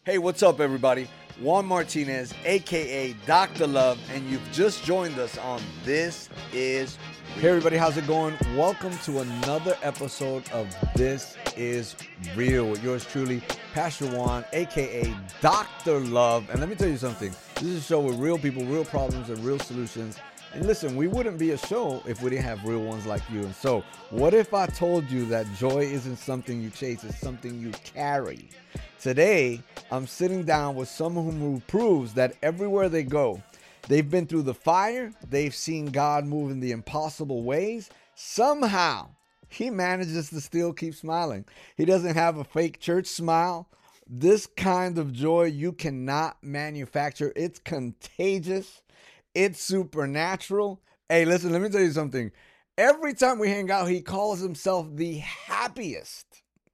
Hey, what's up, everybody? Juan Martinez, aka Dr. Love, and you've just joined us on This Is Real. Hey, everybody, how's it going? Welcome to another episode of This Is Real with yours truly, Pastor Juan, aka Dr. Love. And let me tell you something. This is a show with real people, real problems, and real solutions. And listen, we wouldn't be a show if we didn't have real ones like you. And so, what if I told you that joy isn't something you chase, it's something you carry? Today, I'm sitting down with someone who proves that everywhere they go, they've been through the fire, they've seen God move in the impossible ways. Somehow, he manages to still keep smiling. He doesn't have a fake church smile. This kind of joy you cannot manufacture. It's contagious. It's supernatural. Hey, listen, let me tell you something. Every time we hang out, he calls himself the happiest.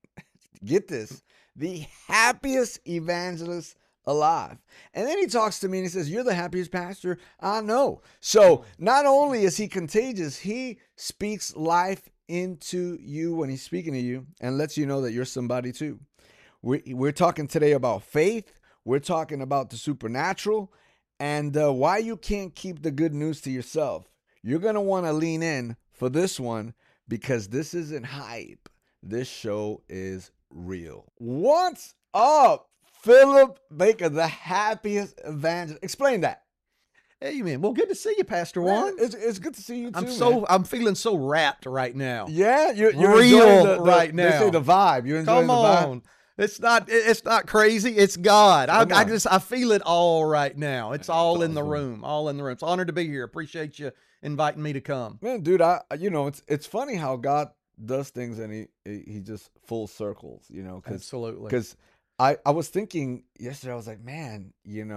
Get this. The happiest evangelist alive. And then he talks to me and he says, "You're the happiest pastor I know." So not only is he contagious, he speaks life into you when he's speaking to you and lets you know that you're somebody too. We're talking today about faith. We're talking about the supernatural and why you can't keep the good news to yourself. You're going to want to lean in for this one because this isn't hype. This show is real. What's up, Philip Baker, the happiest evangelist? Explain that. Hey, man. Well, good to see you, Pastor Juan. It's good to see you too. I'm feeling so wrapped right now. Yeah, you're real right now. They say the vibe. You enjoying the vibe? Come on. It's not crazy. It's God. I feel it all right now. It's all in the room. All in the room. It's an honor to be here. Appreciate you inviting me to come. Man, dude, it's funny how God does things and he just full circles, Absolutely. Because I was thinking yesterday, I was like, man,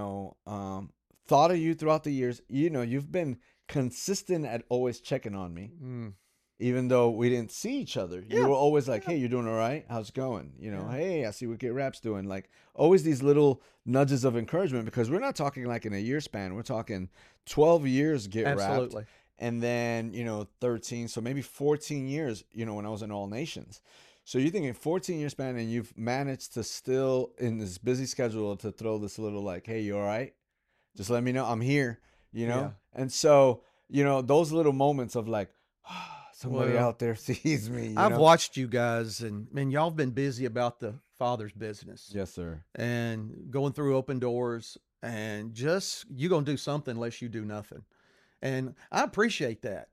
thought of you throughout the years. You've been consistent at always checking on me. Even though we didn't see each other. Yeah. You were always like, "Hey, you're doing all right? How's it going?" "Hey, I see what Get Rap's doing." Like always these little nudges of encouragement because we're not talking like in a year span. We're talking 12 years Get Rap. Absolutely. And then, 13, so maybe 14 years, when I was in All Nations. So you're thinking 14-year span and you've managed to still, in this busy schedule, to throw this little like, "Hey, you all right? Just let me know. I'm here," Yeah. And so, those little moments of like, somebody out there sees me. I've watched you guys, and y'all have been busy about the Father's business. Yes, sir. And going through open doors, and you're going to do something unless you do nothing. And I appreciate that,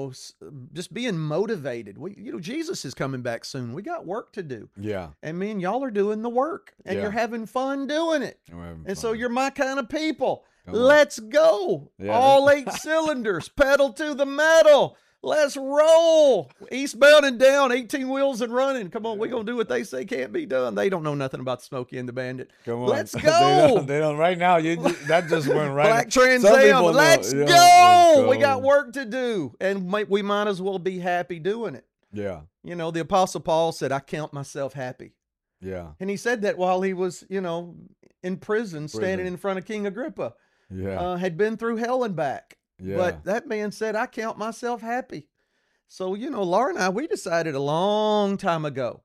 just being motivated. Jesus is coming back soon. We got work to do. Yeah. And me and y'all are doing the work, and you're having fun doing it. So you're my kind of people. Let's go. Yeah. All 8 cylinders, pedal to the metal. Let's roll. Eastbound and down, 18 wheels and running. Come on, we're going to do what they say can't be done. They don't know nothing about Smokey and the Bandit. Come on. Let's go. They don't. Right now, that just went right. Black Trans Am. Let's go. We got work to do. And we might as well be happy doing it. Yeah. The Apostle Paul said, "I count myself happy." Yeah. And he said that while he was, in prison, standing in front of King Agrippa. Yeah. Had been through hell and back. Yeah. But that man said, "I count myself happy." So, Laura and I, we decided a long time ago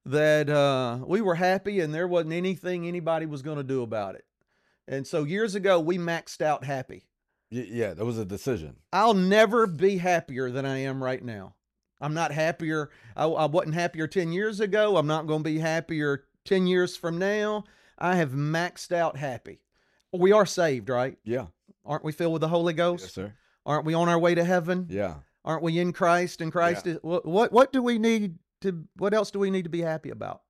that we were happy and there wasn't anything anybody was going to do about it. And so years ago, we maxed out happy. Yeah, that was a decision. I'll never be happier than I am right now. I'm not happier. I wasn't happier 10 years ago. I'm not going to be happier 10 years from now. I have maxed out happy. We are saved, right? Yeah. Aren't we filled with the Holy Ghost? Yes, sir. Aren't we on our way to heaven? Yeah. Aren't we in Christ? And Christ is what do we need to? What else do we need to be happy about?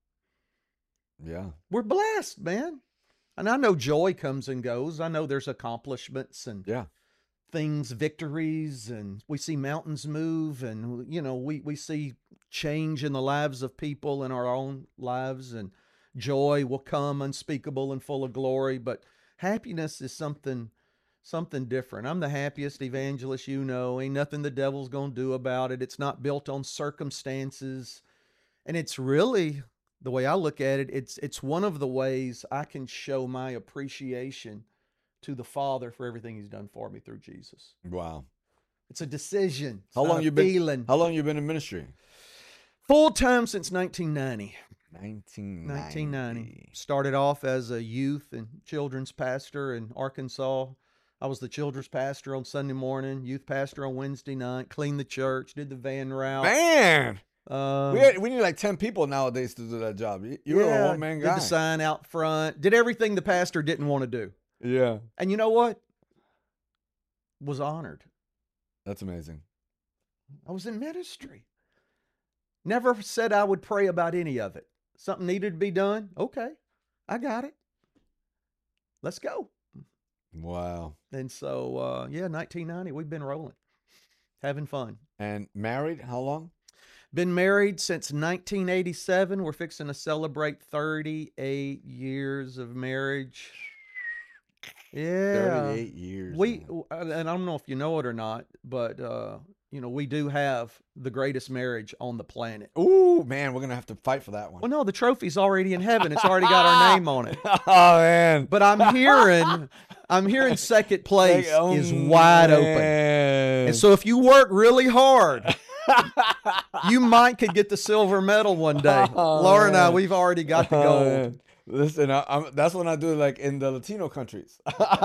Yeah. We're blessed, man. And I know joy comes and goes. I know there's accomplishments and things, victories, and we see mountains move, and we see change in the lives of people in our own lives, and joy will come unspeakable and full of glory. But happiness is something different. I'm the happiest evangelist ain't nothing the devil's gonna do about it. It's not built on circumstances. And it's really, the way I look at it, it's one of the ways I can show my appreciation to the Father for everything he's done for me through Jesus. Wow. It's a decision. How long you been in ministry? Full time since 1990. 1990. Started off as a youth and children's pastor in Arkansas. I was the children's pastor on Sunday morning, youth pastor on Wednesday night, cleaned the church, did the van route. Man! We need like 10 people nowadays to do that job. You were a one-man guy. Did the sign out front, did everything the pastor didn't want to do. Yeah. And you know what? Was honored. That's amazing. I was in ministry. Never said I would pray about any of it. Something needed to be done. Okay, I got it. Let's go. Wow. And so, 1990, we've been rolling, having fun. And married, how long? Been married since 1987. We're fixing to celebrate 38 years of marriage. Yeah. 38 years. And I don't know if you know it or not, but, we do have the greatest marriage on the planet. Ooh, man, we're going to have to fight for that one. Well, no, the trophy's already in heaven. It's already got our name on it. Oh, man. But I'm hearing second place is wide open. And so if you work really hard, you could get the silver medal one day. Laura and I, we've already got the gold. Listen, that's when I do like in the Latino countries.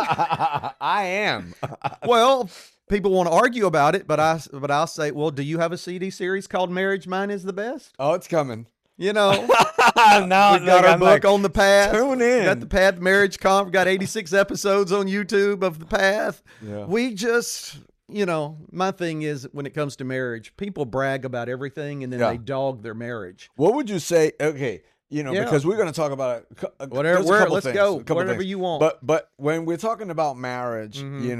I am. Well, people want to argue about it, but I'll say, well, do you have a CD series called Marriage Mine is the Best? Oh, it's coming. Now we've got our book on the path. Tune in. We got the Path Marriage Conf. Got 86 episodes on YouTube of the path. Yeah. We just, my thing is when it comes to marriage, people brag about everything and then they dog their marriage. What would you say? Okay. Because we're going to talk about whatever. Let's things, go. Whatever you want. But when we're talking about marriage,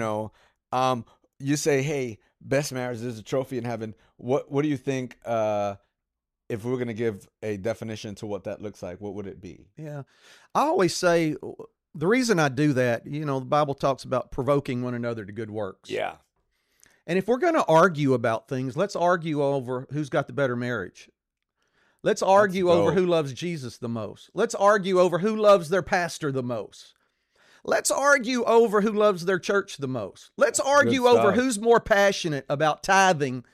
you say, hey, best marriage, there's a trophy in heaven. What do you think, if we're going to give a definition to what that looks like, what would it be? Yeah. I always say the reason I do that, the Bible talks about provoking one another to good works. Yeah. And if we're going to argue about things, let's argue over who's got the better marriage. Let's argue over who loves Jesus the most. Let's argue over who loves their pastor the most. Let's argue over who loves their church the most. Let's argue over who's more passionate about tithing.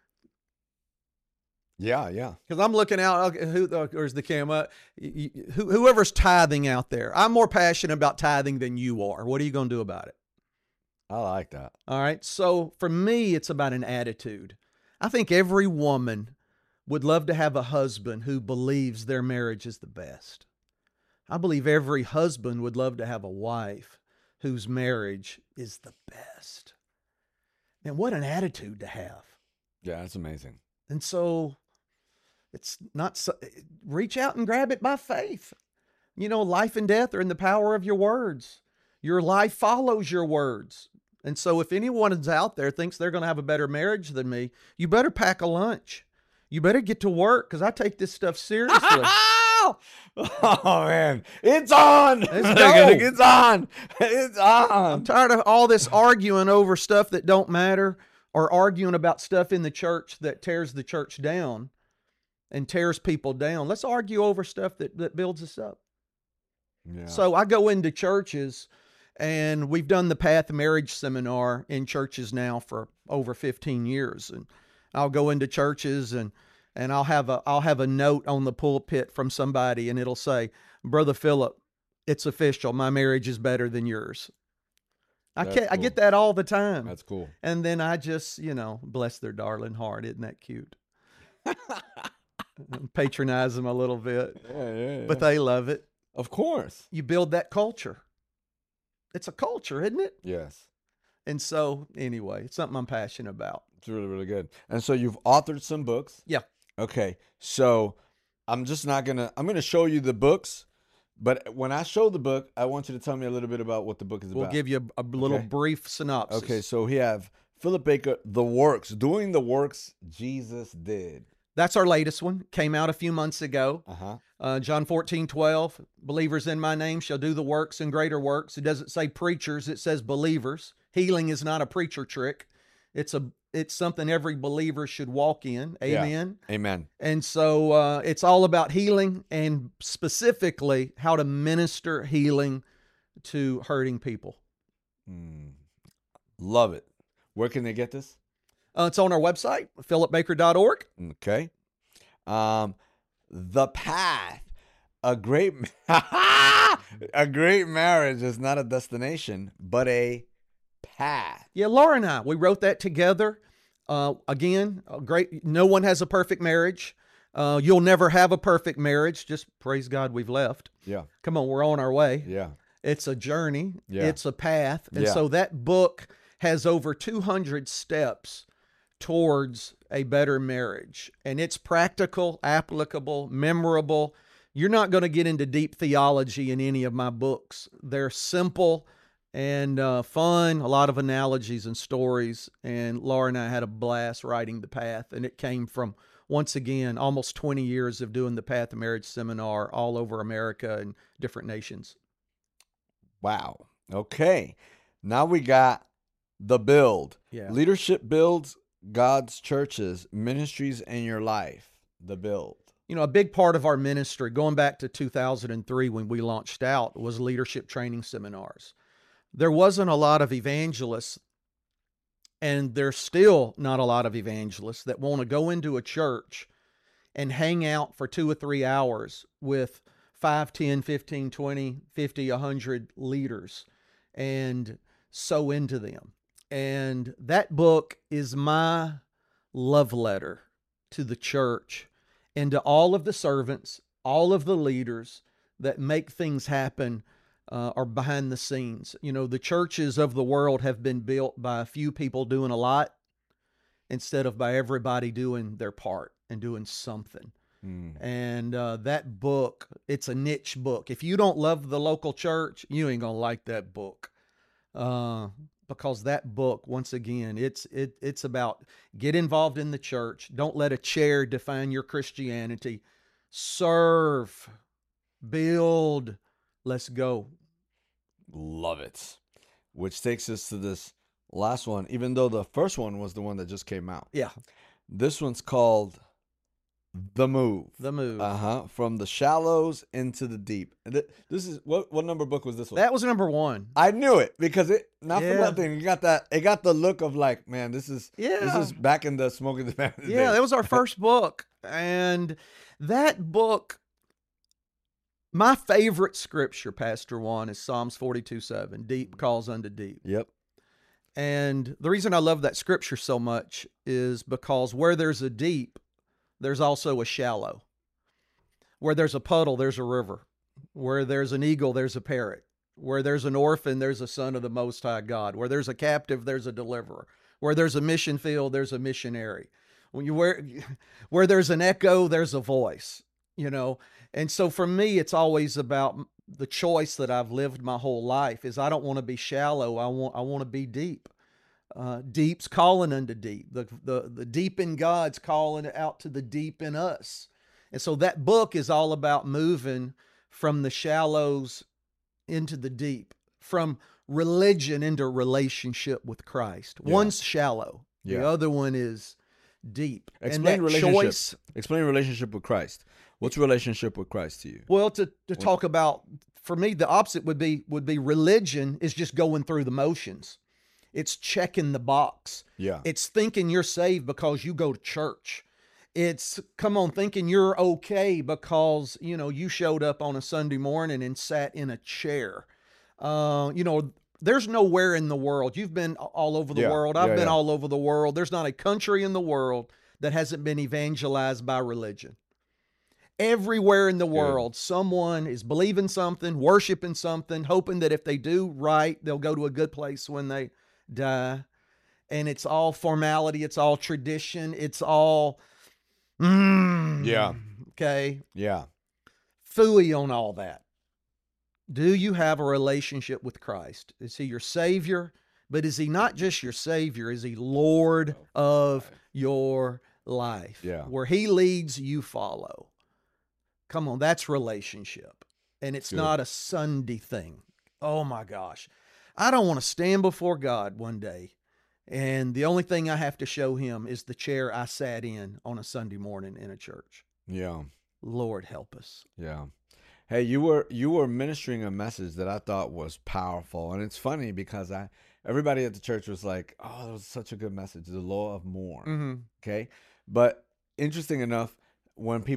Yeah, yeah. Because I'm looking out, where's the camera? Whoever's tithing out there, I'm more passionate about tithing than you are. What are you going to do about it? I like that. All right. So for me, it's about an attitude. I think every woman would love to have a husband who believes their marriage is the best. I believe every husband would love to have a wife whose marriage is the best. And what an attitude to have. Yeah, that's amazing. And so it's not reach out and grab it by faith. Life and death are in the power of your words. Your life follows your words. And so if anyone is out there thinks they're going to have a better marriage than me, you better pack a lunch. You better get to work because I take this stuff seriously. Oh, man. It's on. Let's go. It's on. It's on. I'm tired of all this arguing over stuff that don't matter or arguing about stuff in the church that tears the church down and tears people down. Let's argue over stuff that builds us up. Yeah. So I go into churches, and we've done the Path Marriage Seminar in churches now for over 15 years. And I'll go into churches and I'll have a note on the pulpit from somebody, and it'll say, Brother Philip, it's official. My marriage is better than yours. I get that all the time. That's cool. And then I just, bless their darling heart. Isn't that cute? Patronize them a little bit. Yeah. But they love it. Of course. You build that culture. It's a culture, isn't it? Yes. And so, anyway, it's something I'm passionate about. It's really, really good. And so you've authored some books. Yeah. Okay. So I'm going to show you the books, but when I show the book, I want you to tell me a little bit about what the book is about. We'll give you a little brief synopsis. Okay. So we have Philip Baker, The Works, doing the works Jesus did. That's our latest one. Came out a few months ago. John 14:12, believers in my name shall do the works and greater works. It doesn't say preachers, it says believers. Healing is not a preacher trick. It's something every believer should walk in. Amen. Yeah. Amen. And so it's all about healing, and specifically how to minister healing to hurting people. Love it. Where can they get this? It's on our website, philipbaker.org. Okay. The Path. A great a great marriage is not a destination, but a path. Yeah, Laura and I, we wrote that together. Again, great. No one has a perfect marriage. You'll never have a perfect marriage. Just praise God we've left. Yeah. Come on, we're on our way. Yeah. It's a journey. Yeah. It's a path. And Yeah. so that book has over 200 steps towards a better marriage. And it's practical, applicable, memorable. You're not going to get into deep theology in any of my books. They're simple and fun, a lot of analogies and stories. And Laura and I had a blast writing The Path. And it came from, once again, almost 20 years of doing the Path of Marriage seminar all over America and different nations. Wow. Okay. Now we got The Build. Yeah. Leadership builds God's churches, ministries, and your life. The Build. You know, a big part of our ministry, going back to 2003 when we launched out, was leadership training seminars. There wasn't a lot of evangelists, and there's still not a lot of evangelists that want to go into a church and hang out for 2 or 3 hours with 5, 10, 15, 20, 50, 100 leaders and sow into them. And that book is my love letter to the church and to all of the servants, all of the leaders that make things happen are behind the scenes. You know, the churches of the world have been built by a few people doing a lot instead of by everybody doing their part and doing something. And that book, it's a niche book. If you don't love the local church, you ain't gonna like that book. Because that book, once again, it's about get involved in the church. Don't let a chair define your Christianity. Serve, build, let's go. Love it. Which takes us to this last one, even though the first one was the one that just came out. Yeah. This one's called The Move. The Move. From the shallows into the deep. And this is what number book was this one? That was number 1. I knew it because for nothing. You got that. It got the look of like, man, this is back in the Smoking the Bandit. Yeah, that was our first book. And that book, my favorite scripture, Pastor Juan, is Psalms 42:7. Deep calls unto deep. Yep. And the reason I love that scripture so much is because where there's a deep, there's also a shallow. Where there's a puddle, there's a river. Where there's an eagle, there's a parrot. Where there's an orphan, there's a son of the Most High God. Where there's a captive, there's a deliverer. Where there's a mission field, there's a missionary. Where there's an echo, there's a voice, you know. And so for me, it's always about the choice that I've lived my whole life is I don't want to be shallow. I want to be deep. Deep's calling unto deep. The deep in God's calling out to the deep in us. And so that book is all about moving from the shallows into the deep, from religion into relationship with Christ. Yeah. One's shallow. Yeah. The other one is deep. Explain relationship. Explain relationship with Christ. What's relationship with Christ to you? Well, to talk about, for me, the opposite would be religion is just going through the motions. It's checking the box. Yeah. It's thinking you're saved because you go to church. It's, thinking you're okay because, you showed up on a Sunday morning and sat in a chair. There's nowhere in the world. You've been all over the world. I've been all over the world. There's not a country in the world that hasn't been evangelized by religion. Everywhere in the world, someone is believing something, worshiping something, hoping that if they do right, they'll go to a good place when they die. And it's all formality. It's all tradition. It's all, okay. Yeah. Phooey on all that. Do you have a relationship with Christ? Is he your Savior? But is he not just your Savior? Is he Lord of your life? Yeah. Where he leads, you follow. Come on, that's relationship. And it's not a Sunday thing. Oh my gosh. I don't want to stand before God one day and the only thing I have to show him is the chair I sat in on a Sunday morning in a church. Yeah. Lord help us. Yeah. Hey, you were ministering a message that I thought was powerful. And it's funny because everybody at the church was like, oh, that was such a good message. The law of more. Mm-hmm. Okay. But interesting enough, when people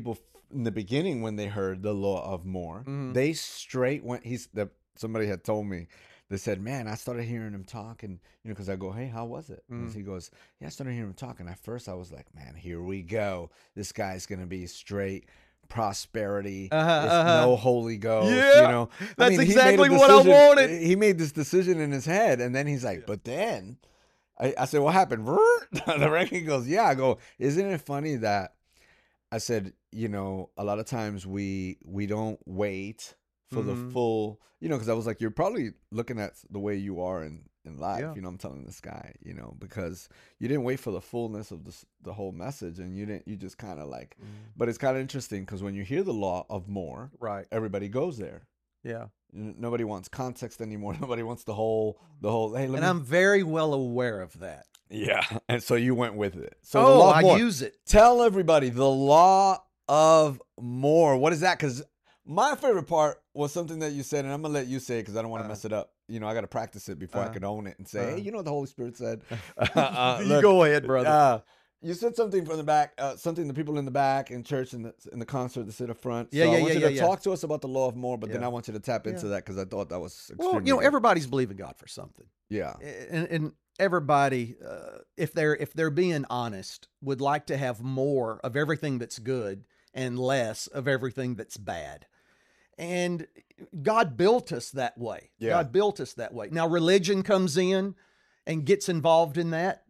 in the beginning when they heard the law of more, they straight went. Somebody had told me. They said, "Man, I started hearing him talk, and because I go, hey, how was it?" And he goes, "Yeah, I started hearing him talk, and at first I was like, man, here we go. This guy's gonna be straight prosperity, no Holy Ghost, Yeah, that's exactly what I wanted." He made this decision in his head, and then he's like, "But then," I said, "What happened?" The ranking goes, "Yeah." I go, "Isn't it funny that?" I said, a lot of times we don't wait for the full, because I was like, you're probably looking at the way you are in life, I'm telling this guy, because you didn't wait for the fullness of the whole message, and you just kind of like, but it's kind of interesting because when you hear the law of more, right, everybody goes there. Yeah. Nobody wants context anymore. Nobody wants the whole, hey, I'm very well aware of that. Yeah. And so you went with it. So the law of more. I use it. Tell everybody the law of more. What is that? Because my favorite part was something that you said, and I'm going to let you say it because I don't want to mess it up. I got to practice it before I can own it and say, hey, what the Holy Spirit said? You go ahead, brother. You said something from the back, something the people in the back in church in the concert that sit up front. Yeah, so yeah, I want you to yeah. Talk to us about the law of more, but then I want you to tap into that because I thought that was extremely Well, everybody's believing God for something. Yeah. And everybody, if they're being honest, would like to have more of everything that's good and less of everything that's bad. And God built us that way. Yeah. God built us that way. Now, religion comes in and gets involved in that,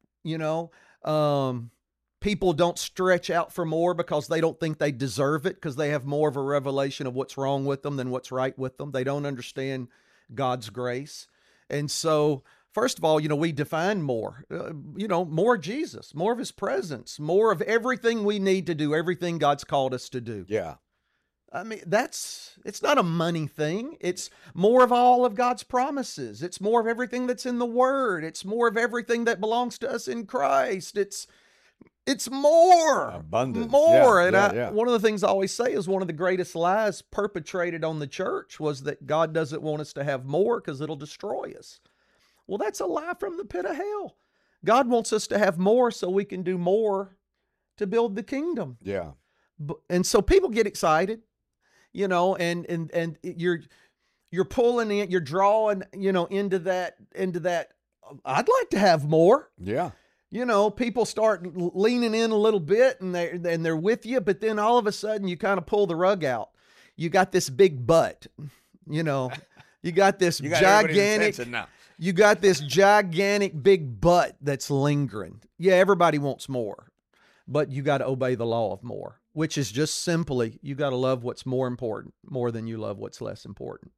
people don't stretch out for more because they don't think they deserve it because they have more of a revelation of what's wrong with them than what's right with them. They don't understand God's grace. And so, first of all, we define more, more Jesus, more of his presence, more of everything we need to do, everything God's called us to do. Yeah. I mean, it's not a money thing. It's more of all of God's promises. It's more of everything that's in the Word. It's more of everything that belongs to us in Christ. It's more. Abundance. More. Yeah, And one of the things I always say is one of the greatest lies perpetrated on the church was that God doesn't want us to have more because it'll destroy us. Well, that's a lie from the pit of hell. God wants us to have more so we can do more to build the kingdom. Yeah. And so people get excited. And you're pulling in, you're drawing, into that, I'd like to have more. Yeah. People start leaning in a little bit and they're with you, but then all of a sudden you kind of pull the rug out. You got this big butt, you got this you got this gigantic big butt that's lingering. Yeah, everybody wants more, but you got to obey the law of more, which is just simply, you got to love what's more important, more than you love what's less important.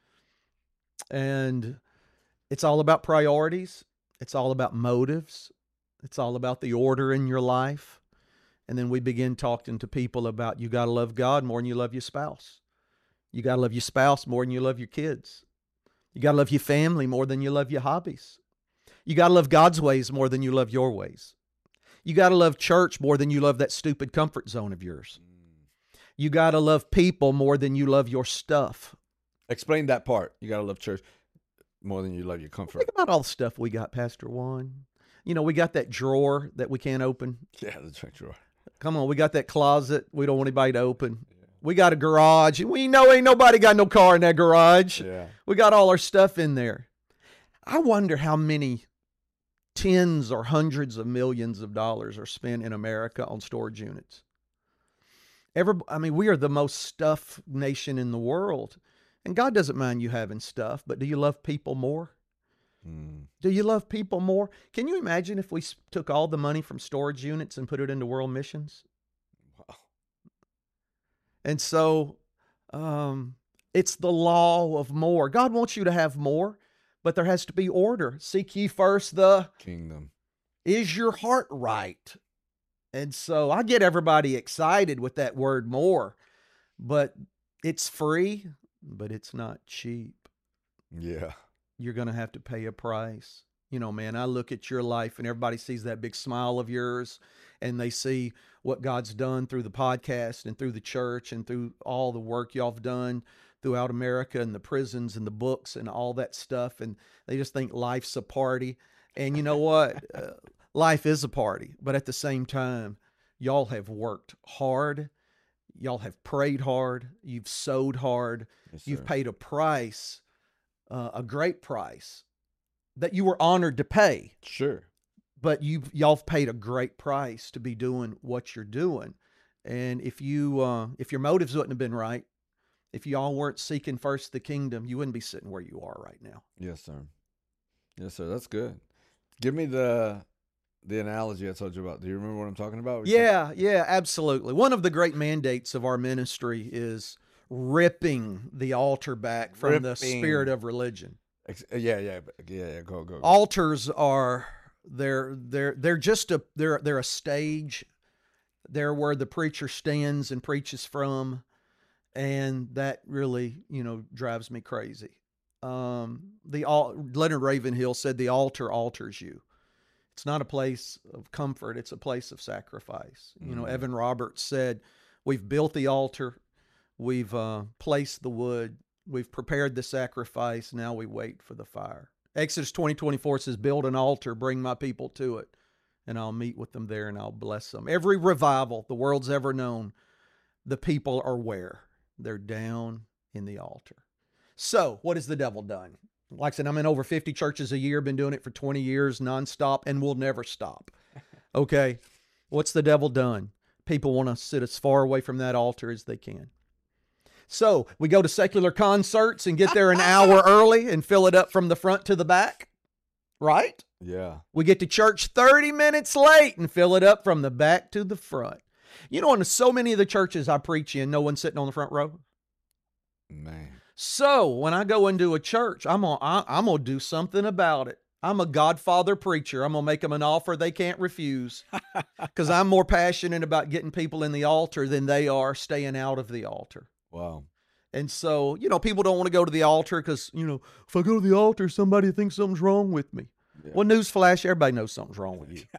And it's all about priorities. It's all about motives. It's all about the order in your life. And then we begin talking to people about, you got to love God more than you love your spouse. You got to love your spouse more than you love your kids. You got to love your family more than you love your hobbies. You got to love God's ways more than you love your ways. You got to love church more than you love that stupid comfort zone of yours. You got to love people more than you love your stuff. Explain that part. You got to love church more than you love your comfort. Think about all the stuff we got, Pastor Juan. We got that drawer that we can't open. Yeah, the trunk drawer. Come on, we got that closet we don't want anybody to open. Yeah. We got a garage, and we know ain't nobody got no car in that garage. Yeah. We got all our stuff in there. I wonder how many tens or hundreds of millions of dollars are spent in America on storage units. We are the most stuffed nation in the world. And God doesn't mind you having stuff, but do you love people more? Do you love people more? Can you imagine if we took all the money from storage units and put it into world missions? Wow. And so it's the law of more. God wants you to have more, but there has to be order. Seek ye first the kingdom. Is your heart right? And so I get everybody excited with that word more, but it's free, but it's not cheap. Yeah. You're going to have to pay a price. Man, I look at your life and everybody sees that big smile of yours and they see what God's done through the podcast and through the church and through all the work y'all have done throughout America and the prisons and the books and all that stuff. And they just think life's a party. And you know what? Life is a party. But at the same time, y'all have worked hard. Y'all have prayed hard. You've sowed hard. Yes, You've sir. paid a price, a great price that you were honored to pay. Sure. But y'all have paid a great price to be doing what you're doing. And if your motives wouldn't have been right, if y'all weren't seeking first the kingdom, you wouldn't be sitting where you are right now. Yes, sir. Yes, sir. That's good. Give me the analogy I told you about. Do you remember what I'm talking about? Yeah, absolutely. One of the great mandates of our ministry is ripping the altar back from the spirit of religion. Yeah. Go. Altars are they're just they're a stage. They're where the preacher stands and preaches from, and that really drives me crazy. Leonard Ravenhill said the altar alters you. It's not a place of comfort. It's a place of sacrifice. Evan Roberts said, we've built the altar. We've placed the wood. We've prepared the sacrifice. Now we wait for the fire. Exodus 20:24 says, build an altar, bring my people to it, and I'll meet with them there and I'll bless them. Every revival the world's ever known, the people are where? They're down in the altar. So what has the devil done? Like I said, I'm in over 50 churches a year, been doing it for 20 years nonstop, and we'll never stop. Okay. What's the devil done? People want to sit as far away from that altar as they can. So we go to secular concerts and get there an hour early and fill it up from the front to the back, right? Yeah. We get to church 30 minutes late and fill it up from the back to the front. In so many of the churches I preach in, no one's sitting on the front row. Man. So when I go into a church, I'm gonna do something about it. I'm a Godfather preacher. I'm gonna make them an offer they can't refuse, because I'm more passionate about getting people in the altar than they are staying out of the altar. Wow. And so, people don't want to go to the altar because, if I go to the altar, somebody thinks something's wrong with me. Yeah. Well, newsflash, everybody knows something's wrong with you.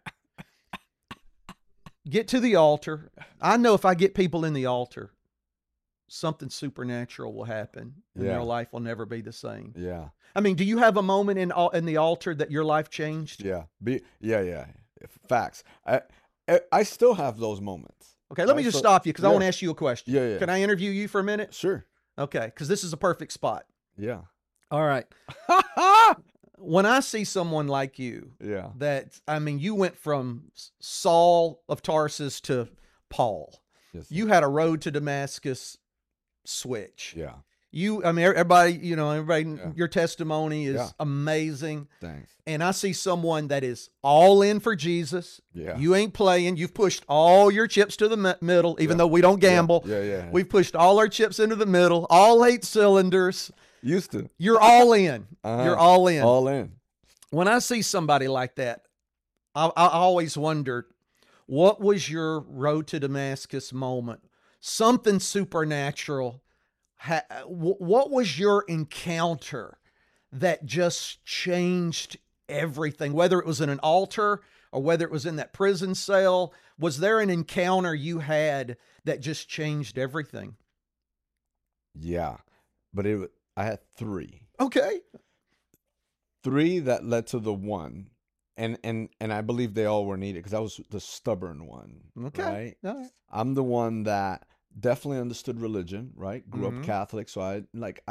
Get to the altar. I know if I get people in the altar, something supernatural will happen and their life will never be the same. Yeah. I mean, do you have a moment in the altar that your life changed? Yeah. Yeah. Facts. I still have those moments. Okay, let me just stop you because I want to ask you a question. Yeah. Can I interview you for a minute? Sure. Okay, because this is a perfect spot. Yeah. All right. When I see someone like you, you went from Saul of Tarsus to Paul. Yes. You had a road to Damascus switch. Yeah. Everybody, your testimony is amazing. Thanks. And I see someone that is all in for Jesus. Yeah. You ain't playing. You've pushed all your chips to the middle, even though we don't gamble. Yeah. We've pushed all our chips into the middle, all 8 cylinders. Used to. You're all in. You're all in. All in. When I see somebody like that, I always wondered, what was your road to Damascus moment? Something supernatural. What was your encounter that just changed everything? Whether it was in an altar or whether it was in that prison cell, was there an encounter you had that just changed everything? Yeah, but I had 3. Okay. 3 that led to the one, and I believe they all were needed because I was the stubborn one. Okay. Right? All right. I'm the one that definitely understood religion, right? Grew up Catholic, so I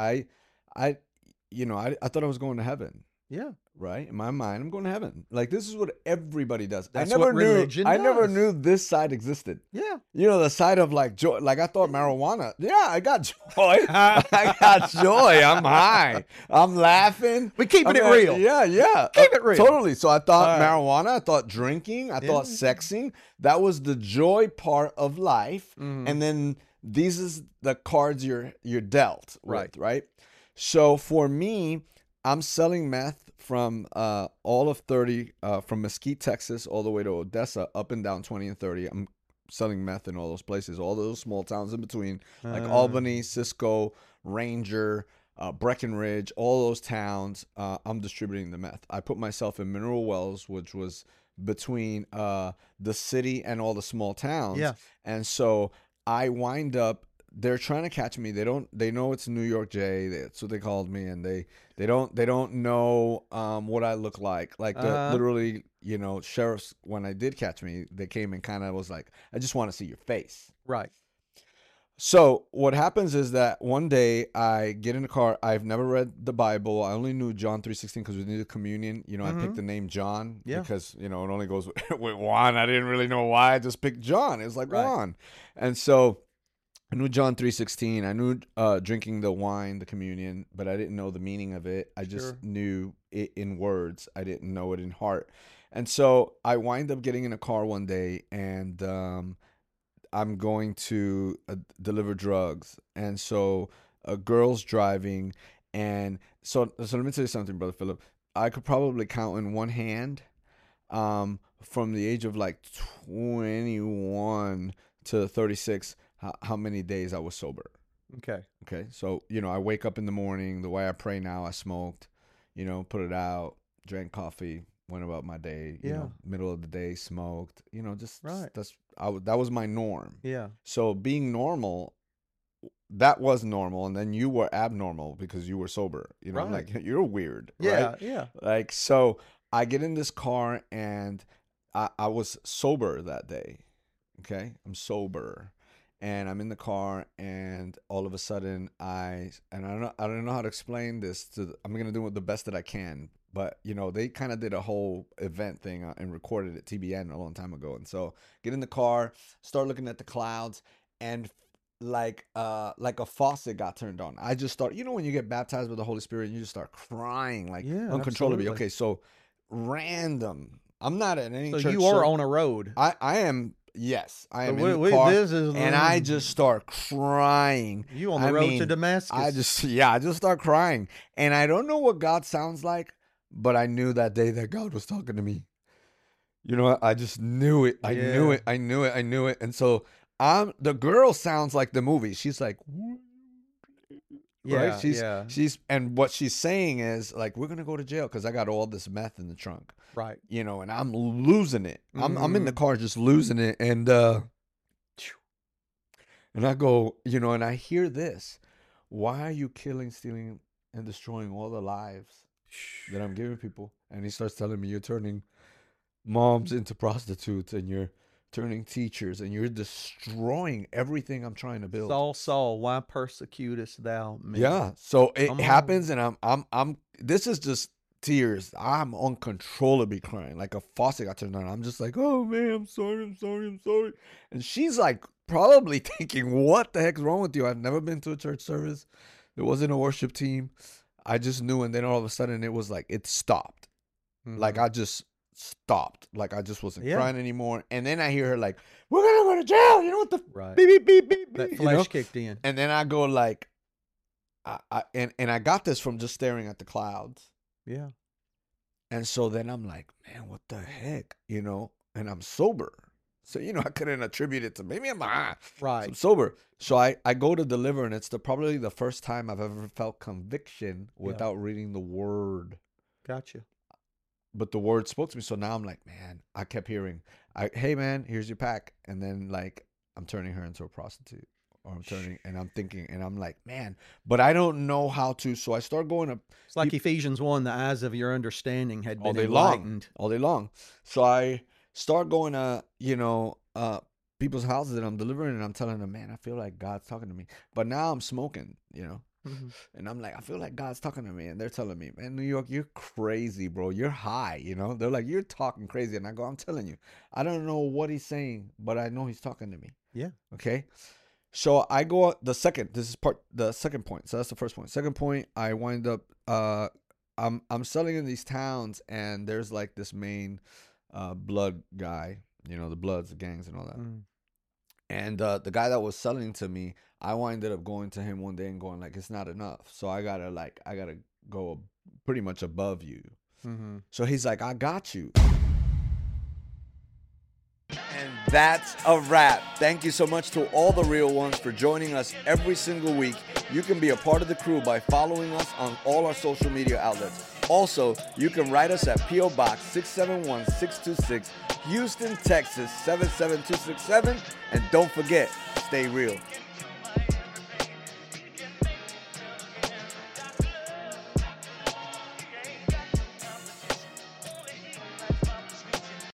thought I was going to heaven. Yeah. Right? In my mind, I'm going to heaven. Like, this is what everybody does. That's what religion does. I never knew this side existed. Yeah. The side of like joy. Like, I thought marijuana. Yeah, I got joy. I got joy. I'm high. I'm laughing. We're keeping it real. Yeah. Keep it real. Totally. So I thought marijuana. I thought drinking. I thought sexing. That was the joy part of life. And then these is the cards you're dealt with, right? So for me, I'm selling meth from all of 30, from Mesquite, Texas, all the way to Odessa, up and down 20 and 30. I'm selling meth in all those places, all those small towns in between, like Albany, Cisco, Ranger, Breckenridge, all those towns. I'm distributing the meth. I put myself in Mineral Wells, which was between the city and all the small towns. Yeah. And so I wind up, they're trying to catch me. They know it's New York J. That's what they called me, and they don't know what I look like. Like literally, sheriffs, when I did catch me, they came and kind of was like, I just want to see your face. Right. So what happens is that one day I get in the car. I've never read the Bible. I only knew John 3:16 because we needed communion. I picked the name John because, it only goes with Juan. I didn't really know why. I just picked John. It was like Juan. And so I knew John 3:16. I knew drinking the wine, the communion, but I didn't know the meaning of it. I just knew it in words. I didn't know it in heart. And so I wind up getting in a car one day, and I'm going to deliver drugs. And so a girl's driving. And so let me tell you something, Brother Philip. I could probably count in one hand from the age of like 21 to 36 how many days I was sober. Okay. So, I wake up in the morning. The way I pray now, I smoked, put it out, drank coffee, went about my day, middle of the day, smoked, that was my norm. Yeah. So being normal, that was normal. And then you were abnormal because you were sober, like you're weird. Right? Yeah. Like, so I get in this car and I was sober that day. Okay. I'm sober. And I'm in the car, and all of a sudden, I don't know how to explain this. I'm gonna do the best that I can, but they kind of did a whole event thing and recorded it TBN a long time ago. And so, get in the car, start looking at the clouds, and like a faucet got turned on. I just start, when you get baptized with the Holy Spirit, you just start crying like uncontrollably. Absolutely. Okay, so random. I'm not at any church. So you are on a road. I am. Yes, I am in the car, and I just start crying. You on the road to Damascus? I just start crying, and I don't know what God sounds like, but I knew that day that God was talking to me. I just knew it. I knew it. And so the girl sounds like the movie. She's like, right? She's and what she's saying is like, we're gonna go to jail because I got all this meth in the trunk. Right. And I'm losing it. I'm in the car just losing it. And I go, and I hear this. Why are you killing, stealing, and destroying all the lives that I'm giving people? And he starts telling me, you're turning moms into prostitutes, and you're turning teachers, and you're destroying everything I'm trying to build. Saul, why persecutest thou me? Yeah. So it happens, and I'm this is just tears. I'm uncontrollably crying. Like a faucet got turned on. I'm just like, oh man, I'm sorry. And she's like probably thinking, what the heck's wrong with you? I've never been to a church service. There wasn't a worship team. I just knew, and then all of a sudden it was like it stopped. Like I just stopped. Like I just wasn't crying anymore. And then I hear her like, we're gonna go to jail. You know what the beep beep beep beep. That flesh kicked in. And then I go like, I got this from just staring at the clouds. Yeah. And so then I'm like, man, what the heck, and I'm sober. So, I couldn't attribute it to maybe I'm high. Right. So I'm sober. So I go to deliver, and it's probably the first time I've ever felt conviction without reading the word. Gotcha. But the word spoke to me. So now I'm like, man, I kept hearing, hey man, here's your pack. And then like, I'm turning her into a prostitute. Or I'm turning, and I'm thinking, and I'm like, man, but I don't know how to. So I start going to. It's like Ephesians 1, the eyes of your understanding had been enlightened. All day long. So I start going to, people's houses that I'm delivering, and I'm telling them, man, I feel like God's talking to me. But now I'm smoking, and I'm like, I feel like God's talking to me. And they're telling me, man, New York, you're crazy, bro. You're high, They're like, you're talking crazy. And I go, I'm telling you, I don't know what he's saying, but I know he's talking to me. Yeah. Okay. So I go the second point. So that's the first point. Second point, I wind up I'm selling in these towns, and there's like this main blood guy, the Bloods, the gangs and all that. And the guy that was selling to me, I winded up going to him one day and going like, it's not enough. So I gotta go pretty much above you. So he's like, I got you. And that's a wrap. Thank you so much to all the real ones for joining us every single week. You can be a part of the crew by following us on all our social media outlets. Also, you can write us at P.O. Box 671626, Houston, Texas 77267. And don't forget, stay real.